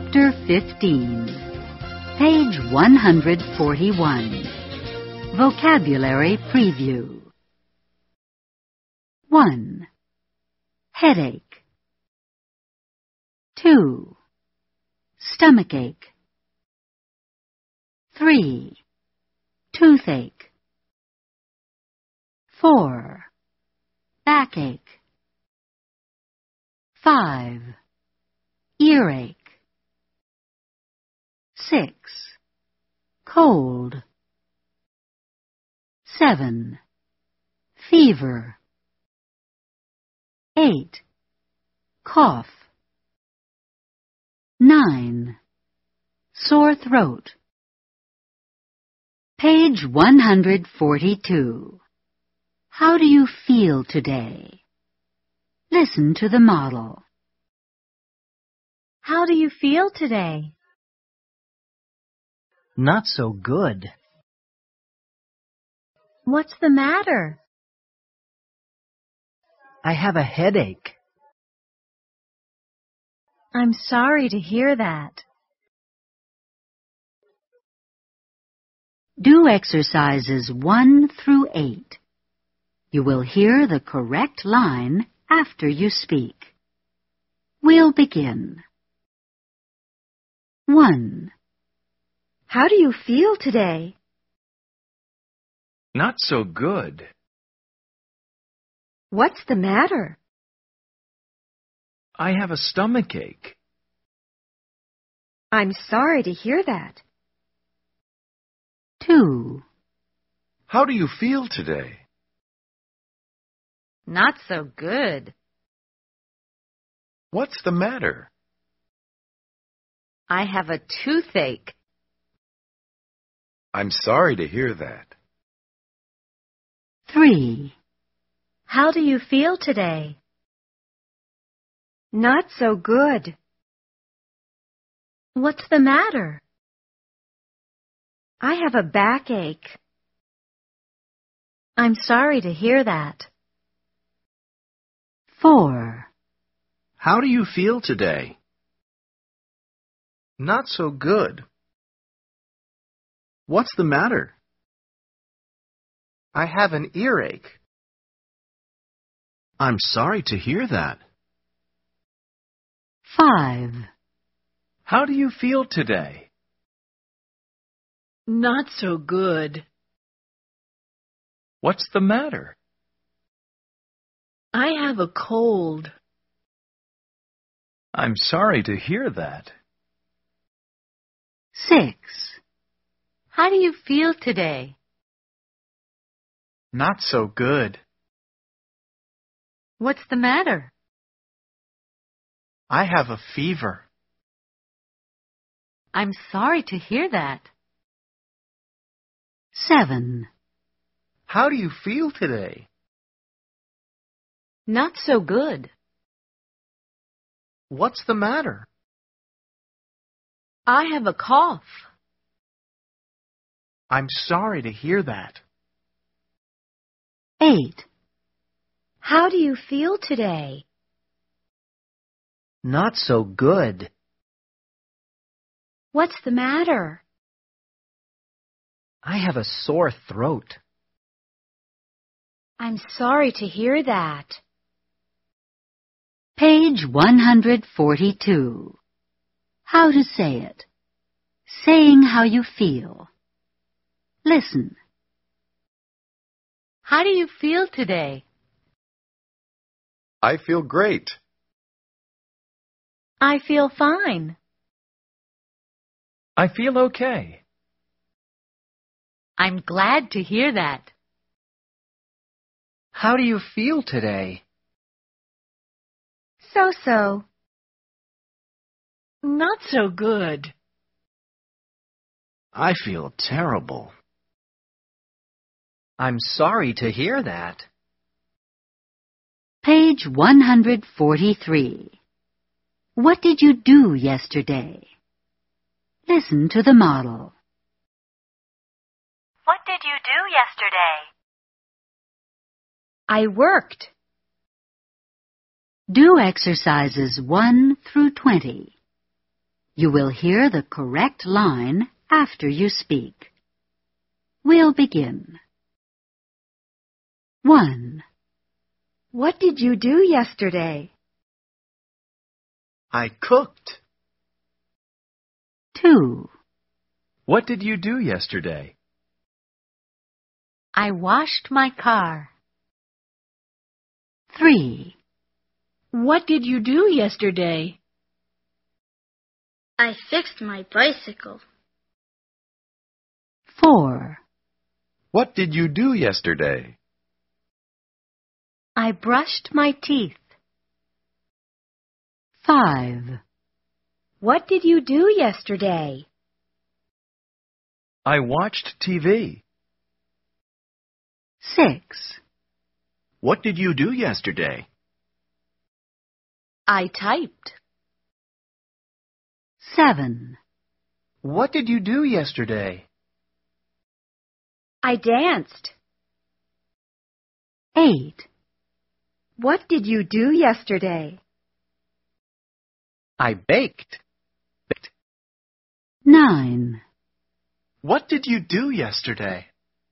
Chapter 15, page 141. Vocabulary Preview. 1. Headache. 2. Stomachache. 3. Toothache. 4. Backache. 5. Earache. 6. Cold. 7. Fever. 8. Cough. 9. Sore throat. Page 142. How do you feel today? Listen to the model. How do you feel today? Not so good. What's the matter? I have a headache. I'm sorry to hear that. Do exercises 1 through 8. You will hear the correct line after you speak. We'll begin. 1. How do you feel today? Not so good. What's the matter? I have a stomachache. I'm sorry to hear that. 2. How do you feel today? Not so good. What's the matter? I have a toothache. I'm sorry to hear that. 3. How do you feel today? Not so good. What's the matter? I have a backache. I'm sorry to hear that. 4. How do you feel today? Not so good. What's the matter? I have an earache. I'm sorry to hear that. 5. How do you feel today? Not so good. What's the matter? I have a cold. I'm sorry to hear that. 6. How do you feel today? Not so good. What's the matter? I have a fever. I'm sorry to hear that. 7. How do you feel today? Not so good. What's the matter? I have a cough. I'm sorry to hear that. 8. How do you feel today? Not so good. What's the matter? I have a sore throat. I'm sorry to hear that. Page 142. How to say it. Saying how you feel. Listen. How do you feel today? I feel great. I feel fine. I feel okay. I'm glad to hear that. How do you feel today? So-so. Not so good. I feel terrible. I'm sorry to hear that. Page 143. What did you do yesterday? Listen to the model. What did you do yesterday? I worked. Do exercises 1 through 20. You will hear the correct line after you speak. We'll begin. 1. What did you do yesterday? I cooked. 2. What did you do yesterday? I washed my car. 3. What did you do yesterday? I fixed my bicycle. 4. What did you do yesterday? I brushed my teeth. 5. What did you do yesterday? I watched TV. 6. What did you do yesterday? I typed. 7. What did you do yesterday? I danced. 8. What did you do yesterday? I baked. 9. What did you do yesterday?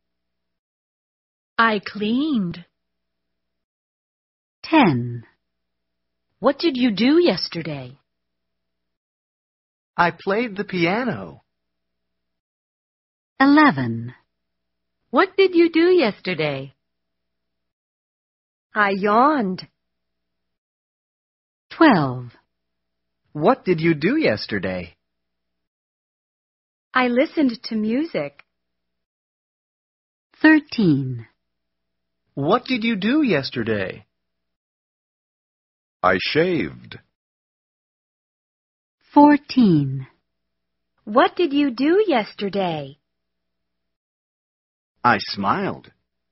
I cleaned. 10. What did you do yesterday? I played the piano. 11. What did you do yesterday? I yawned. 12. What did you do yesterday? I listened to music. 13. What did you do yesterday? I shaved. 14. What did you do yesterday? I smiled.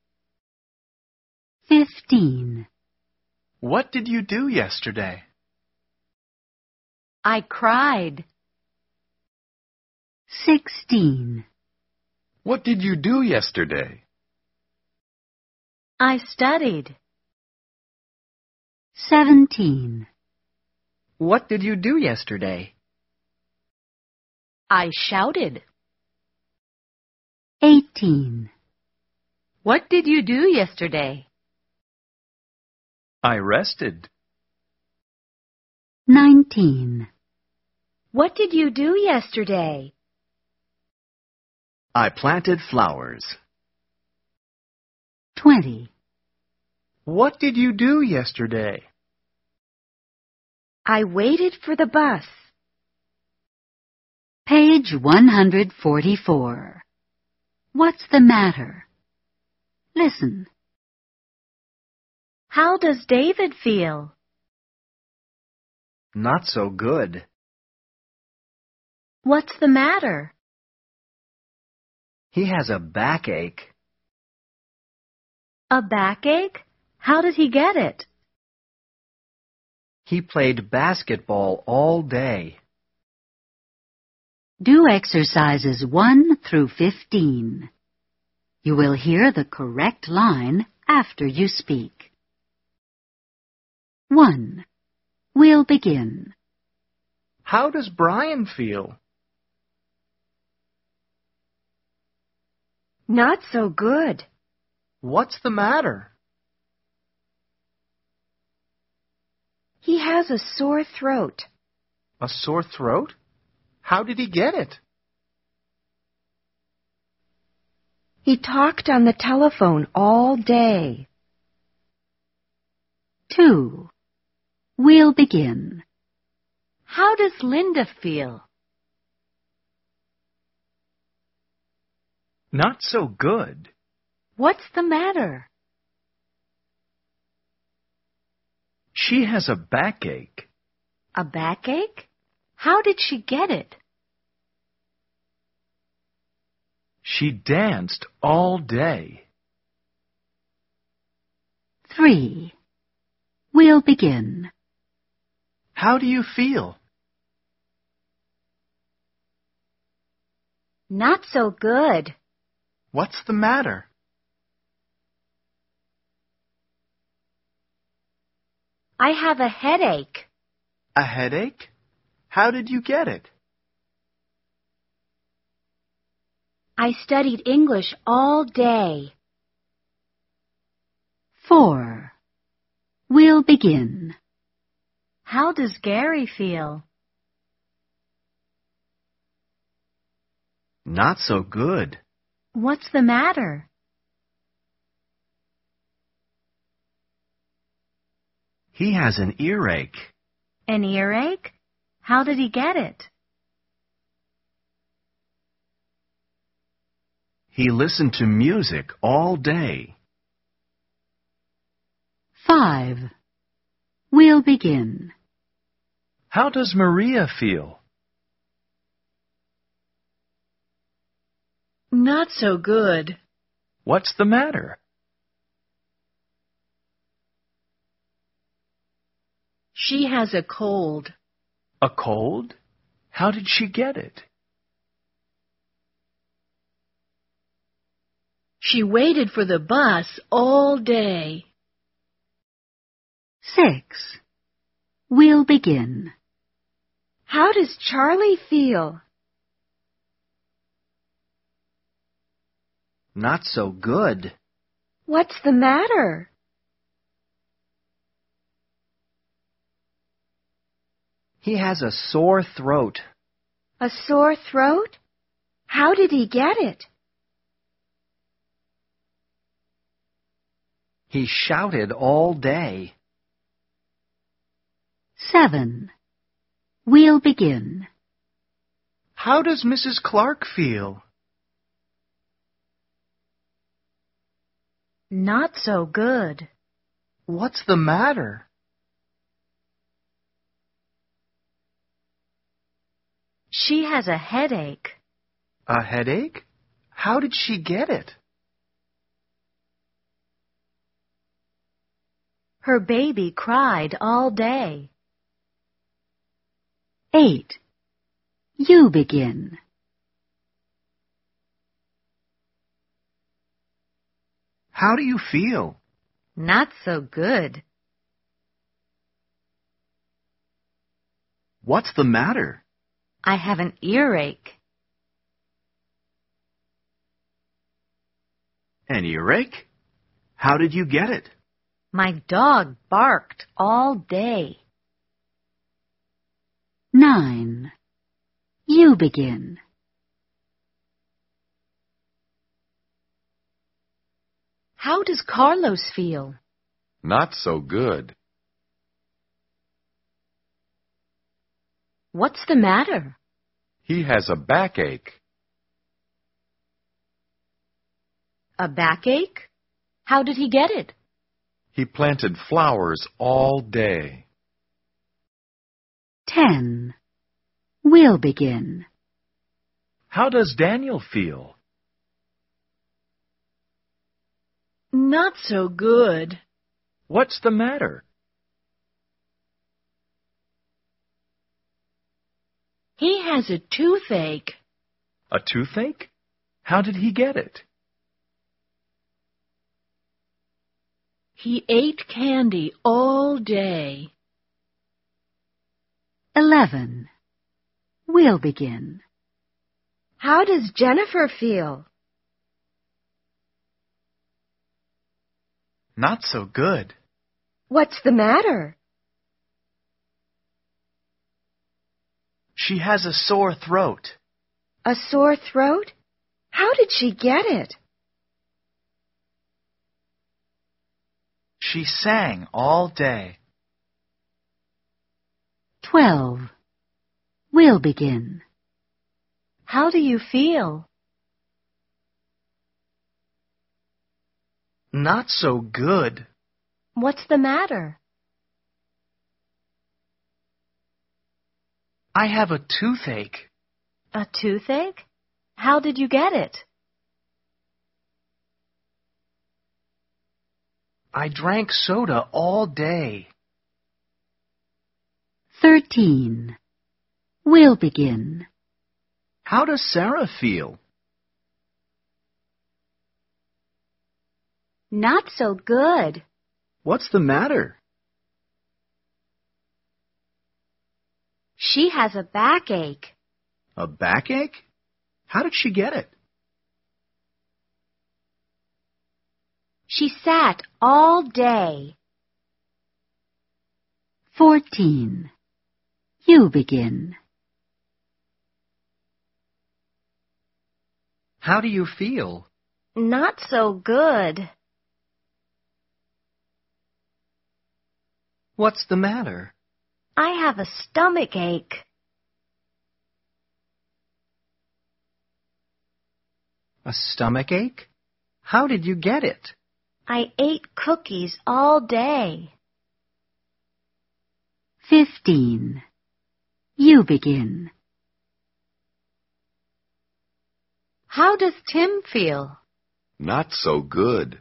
15. What did you do yesterday? I cried. 16. What did you do yesterday? I studied. 17. What did you do yesterday? I shouted. 18. What did you do yesterday? I rested. 19. What did you do yesterday? I planted flowers. 20. What did you do yesterday? I waited for the bus. Page 144. What's the matter? Listen. How does David feel? Not so good. What's the matter? He has a backache. A backache? How did he get it? He played basketball all day. Do exercises 1 through 15. You will hear the correct line after you speak. 1. We'll begin. How does Brian feel? Not so good. What's the matter? He has a sore throat. A sore throat? How did he get it? He talked on the telephone all day. 2. We'll begin. How does Linda feel? Not so good. What's the matter? She has a backache. A backache? How did she get it? She danced all day. 3. We'll begin. How do you feel? Not so good. What's the matter? I have a headache. A headache? How did you get it? I studied English all day. 4. We'll begin. How does Gary feel? Not so good. What's the matter? He has an earache. An earache? How did he get it? He listened to music all day. 5. We'll begin. How does Maria feel? Not so good. What's the matter? She has a cold. A cold? How did she get it? She waited for the bus all day. 6. We'll begin. How does Charlie feel? Not so good. What's the matter? He has a sore throat. A sore throat? How did he get it? He shouted all day. 7. We'll begin. How does Mrs. Clark feel? Not so good. What's the matter? She has a headache. A headache? How did she get it? Her baby cried all day. 8. You begin. How do you feel? Not so good. What's the matter? I have an earache. An earache? How did you get it? My dog barked all day. 9. You begin. How does Carlos feel? Not so good. What's the matter? He has a backache. A backache? How did he get it? He planted flowers all day. 10. We'll begin. How does Daniel feel? Not so good. What's the matter? He has a toothache. A toothache? How did he get it? He ate candy all day. 11. We'll begin. How does Jennifer feel? Not so good. What's the matter? She has a sore throat. A sore throat? How did she get it? She sang all day. 12. We'll begin. How do you feel? Not so good. What's the matter? I have a toothache. A toothache? How did you get it? I drank soda all day. 13. We'll begin. How does Sarah feel? Not so good. What's the matter? She has a backache. A backache? How did she get it? She sat all day. 14. You begin. How do you feel? Not so good. What's the matter? I have a stomach ache. A stomach ache? How did you get it? I ate cookies all day. 15. You begin. How does Tim feel? Not so good.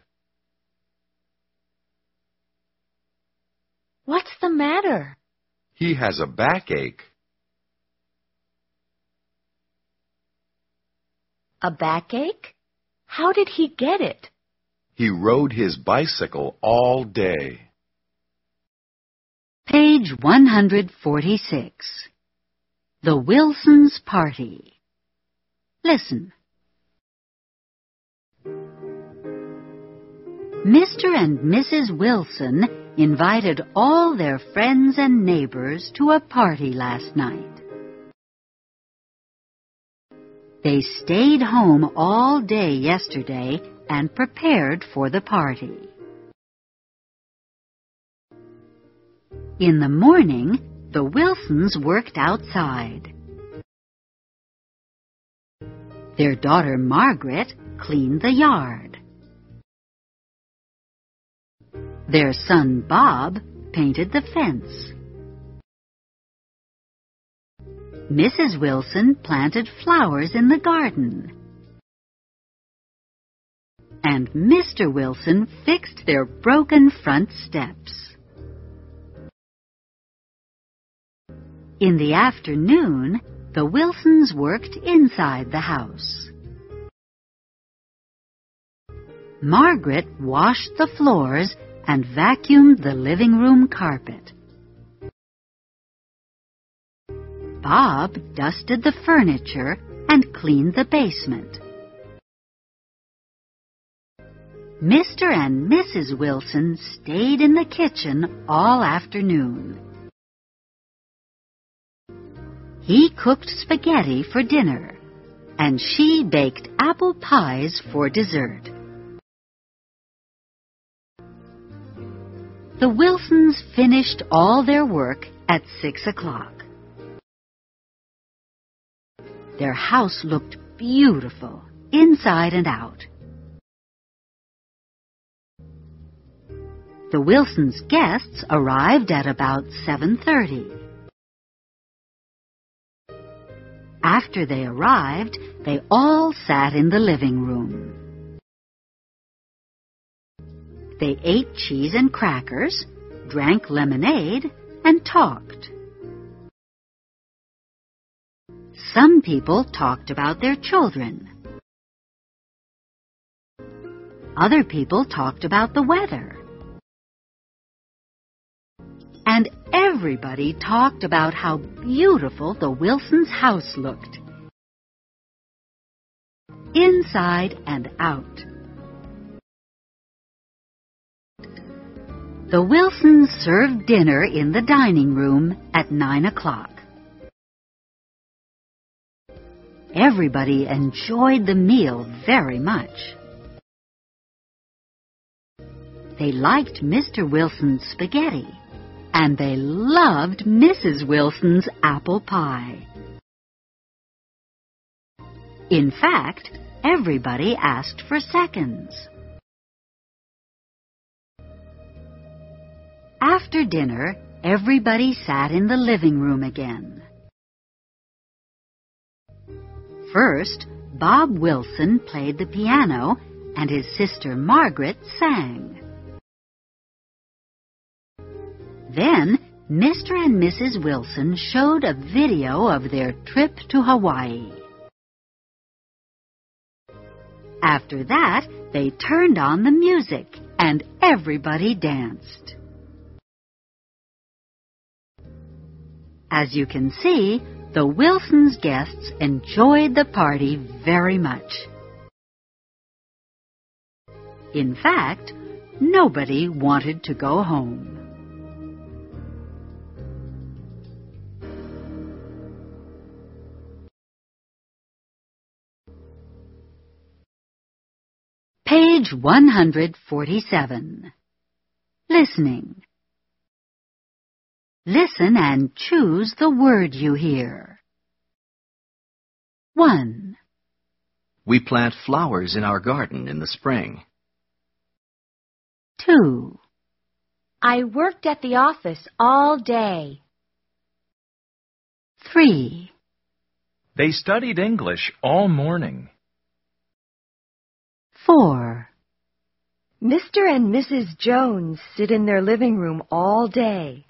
What's the matter? He has a backache. A backache? How did he get it? He rode his bicycle all day. Page 146. The Wilsons' Party. Listen. Mr. and Mrs. Wilson invited all their friends and neighbors to a party last night. They stayed home all day yesterday and prepared for the party. In the morning, the Wilsons worked outside. Their daughter Margaret cleaned the yard. Their son Bob painted the fence. Mrs. Wilson planted flowers in the garden. And Mr. Wilson fixed their broken front steps. In the afternoon, the Wilsons worked inside the house. Margaret washed the floors and vacuumed the living room carpet. Bob dusted the furniture and cleaned the basement. Mr. and Mrs. Wilson stayed in the kitchen all afternoon. He cooked spaghetti for dinner, and she baked apple pies for dessert. The Wilsons finished all their work at 6 o'clock. Their house looked beautiful, inside and out. The Wilsons' guests arrived at about 7:30. After they arrived, they all sat in the living room. They ate cheese and crackers, drank lemonade, and talked. Some people talked about their children. Other people talked about the weather. And everybody talked about how beautiful the Wilsons' house looked, inside and out. The Wilsons served dinner in the dining room at 9 o'clock. Everybody enjoyed the meal very much. They liked Mr. Wilson's spaghetti, and they loved Mrs. Wilson's apple pie. In fact, everybody asked for seconds. After dinner, everybody sat in the living room again. First, Bob Wilson played the piano, and his sister Margaret sang. Then, Mr. and Mrs. Wilson showed a video of their trip to Hawaii. After that, they turned on the music, and everybody danced. As you can see, the Wilsons' guests enjoyed the party very much. In fact, nobody wanted to go home. Page 147. Listening. Listen and choose the word you hear. 1, We plant flowers in our garden in the spring. 2, I worked at the office all day. 3, They studied English all morning. 4, Mr. and Mrs. Jones sit in their living room all day.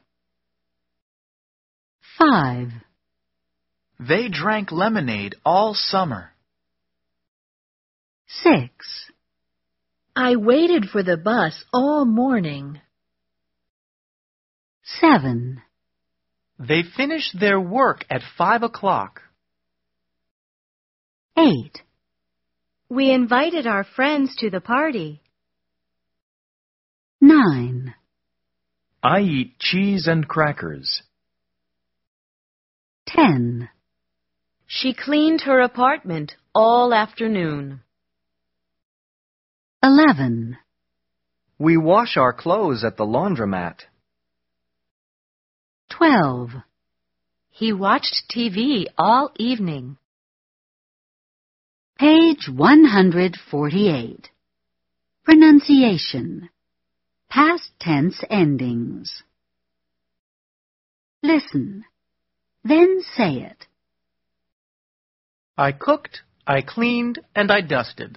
5, They drank lemonade all summer. 6, I waited for the bus all morning. 7, They finished their work at 5 o'clock. 8, We invited our friends to the party. 9, I eat cheese and crackers. 10, She cleaned her apartment all afternoon. 11, We wash our clothes at the laundromat. 12, He watched TV all evening. Page 148. Pronunciation. Past tense endings. Listen. Then say it. I cooked, I cleaned, and I dusted.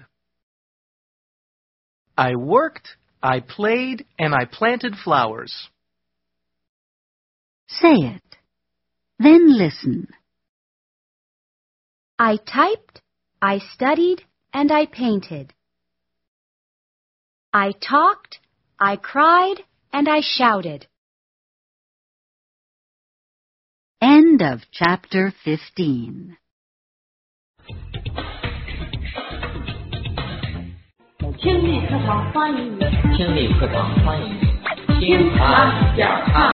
I worked, I played, and I planted flowers. Say it. Then listen. I typed, I studied, and I painted. I talked, I cried, and I shouted. End of chapter 15. 听力课堂欢迎你，听力课堂欢迎你，听啊讲啊。